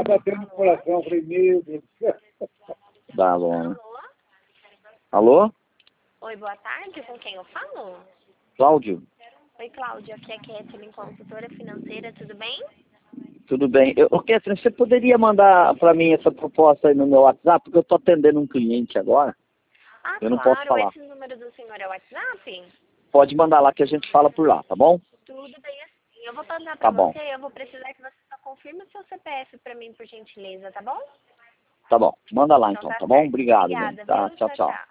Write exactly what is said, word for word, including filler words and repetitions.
Tá batendo no coração, eu falei, meu Deus do céu. Tá bom. Alô? Alô? Oi, boa tarde, com quem eu falo? Cláudio? Oi, Cláudia, aqui é Kathleen, consultora financeira, tudo bem? Tudo bem. Eu, ô, Catherine, você poderia mandar para mim essa proposta aí no meu WhatsApp? Porque eu estou atendendo um cliente agora. Ah, Eu não claro, posso falar. esse número do senhor é o WhatsApp? Pode mandar lá que a gente fala por lá, tá bom? Tudo bem assim. Eu vou mandar Tá pra bom. você, eu vou precisar que você só confirme o seu C P F pra mim, por gentileza, tá bom? Tá bom. Manda lá Então então, tá tá bom? certo. Obrigado, bem. Obrigada, Tá, viu? tchau, Tchau, tchau. tchau.